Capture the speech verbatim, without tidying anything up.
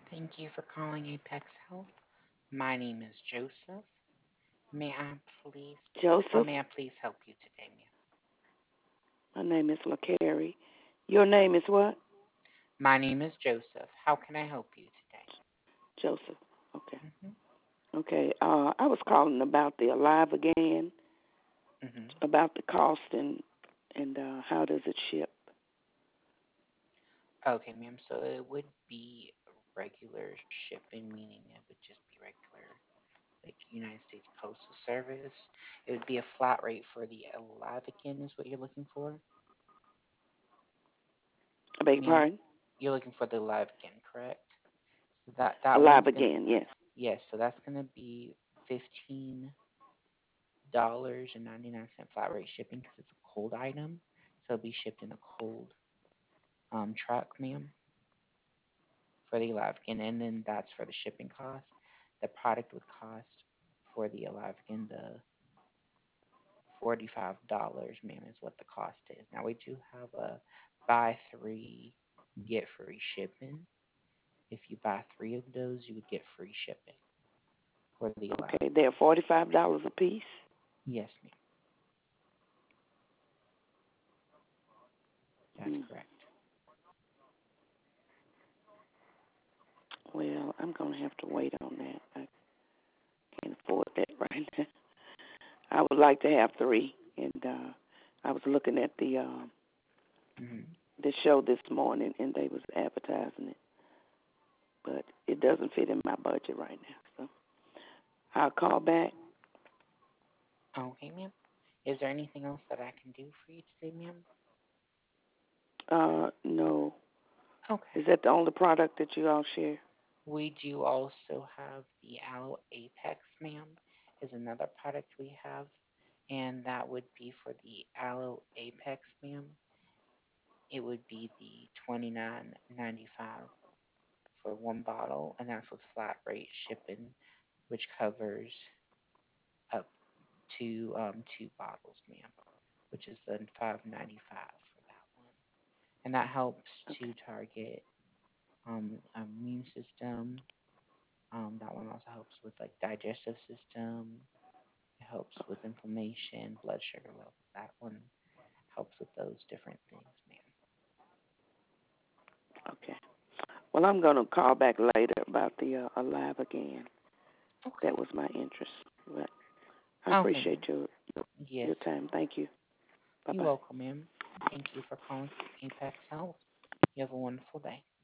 Thank you for calling Apex Health. My name is Joseph. May I please, how Joseph. may I please help you today, ma'am? My name is LaCarrie. Your name is what? My name is Joseph. How can I help you today? Joseph. Okay. Mm-hmm. Okay. Uh, I was calling about the Alive Again, Mm-hmm. about the cost and and uh, how does it ship? Okay, ma'am. So it would be regular shipping, meaning it would just be regular, like United States Postal Service. It would be a flat rate for the Alive Again, is what you're looking for, I beg your ma'am. pardon? You're looking for the Alive Again, correct? So that that Alive one's gonna, Again. Yes. yes. So that's gonna be fifteen dollars and ninety nine cent flat rate shipping because it's a cold item, so it'll be shipped in a cold um truck, ma'am, for the Alavkin, and then that's for the shipping cost. The product would cost for the Alavkin the forty five dollars, ma'am, is what the cost is. Now we do have a buy three get free shipping. If you buy three of those, you would get free shipping for the Okay. They're Alavkins. forty five dollars a piece. Yes, ma'am, that's Mm. correct. Well, I'm gonna have to wait on that. I can't afford that right now. I would like to have three, and uh, I was looking at the uh, Hmm. the show this morning, and they was advertising it, but it doesn't fit in my budget right now. So I'll call back. Okay, ma'am. Is there anything else that I can do for you today, ma'am? Uh, no. Okay. Is that the only product that you all share? We do also have the Aloe Apex, ma'am, is another product we have, and that would be for the Aloe Apex, ma'am. It would be the twenty nine ninety five for one bottle, and that's with flat rate shipping, which covers up to um, two bottles, ma'am, which is then five ninety five for that one, and that helps Okay. to target um, immune system. Um, that one also helps with like digestive system. It helps with inflammation, blood sugar level. That one helps with those different things, ma'am. Okay. Well, I'm going to call back later about the uh, Alive Again. That Okay. was my interest. But I Okay, appreciate ma'am. your your Yes, time. Thank you. Bye you're bye. welcome, ma'am. Thank you for calling Apex Health. You have a wonderful day.